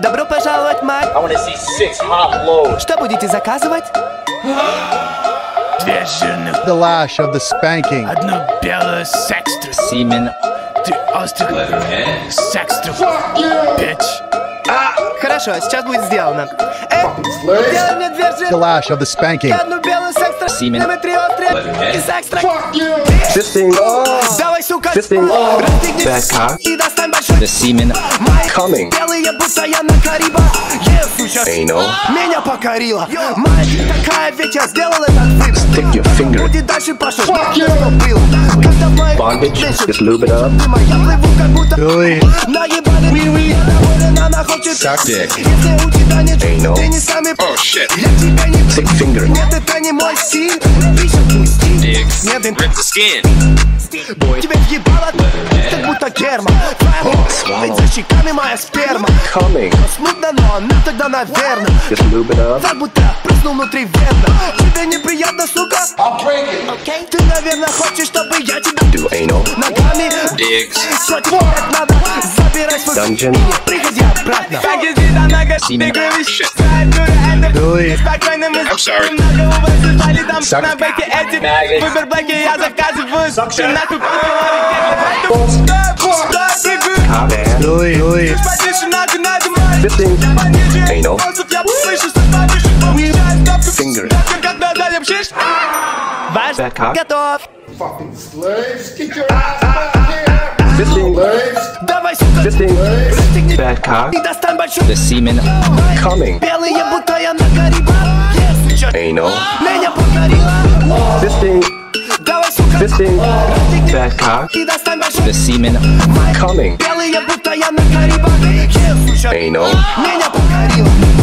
Добро пожаловать, мать. I want to see 6 hot loads. Что будете заказывать? 2 жирных, The lash of the spanking. 1 белую секстру, Semen. 3 острых секстру, bitch. Хорошо, сейчас будет сделано. Делай мне 2 The жирных, lash of the spanking. 1 белую секстру, Semen. 3 острые и секстра. Fisting. Давай, сука, Fisting. расстегни Bad cock. и достань большой. The semen. Мои Coming. белые, будто я на Кариба. Суча, Anal. меня покорила. Моя такая, ведь я сделал этот выбор. Stick your finger. Будет дальше пошел, что было. Когда в моих Bondage. плечах Just lube it up. я плыву, как будто Billy. наебали. Я доволен, она хочет. Suck dick. Если у тебя нет, Anal. ты не сами. Oh shit. Я тебя не Stick finger. Нет, это не мой стиль. Пишет твой стиль. Нет, Rip the skin. тебе въебало, как будто герма. Ведь за щеками моя сперма. Coming. Смутно, но она тогда, наверно. Just lube it up. Как будто прыснул внутри верно. Тебе неприятно, сука? Окей. Ты, наверное, хочешь, чтобы я тебя Do anal. ногами. Что тебе так надо? Забирай свой Dungeon. приходи обратно. Semen. Billy. I'm sorry. Suck. Maggot. Выбор блоки, я заказываю. Нахуй Cock and. Billy. Fisting. Anal. Finger. Ваш Bad cock. готов. Fisting. Давай, сука, Fisting. расстегни Bad cock. и достань большой. The semen. Coming. Белые, будто я на Кариба. Суча, Anal. меня покорила. Fisting. Давай, сука, Fisting. расстегни Bad cock. и достань большой. The semen. Coming. Белые, будто я на Кариба. Суча, Anal. меня покорила.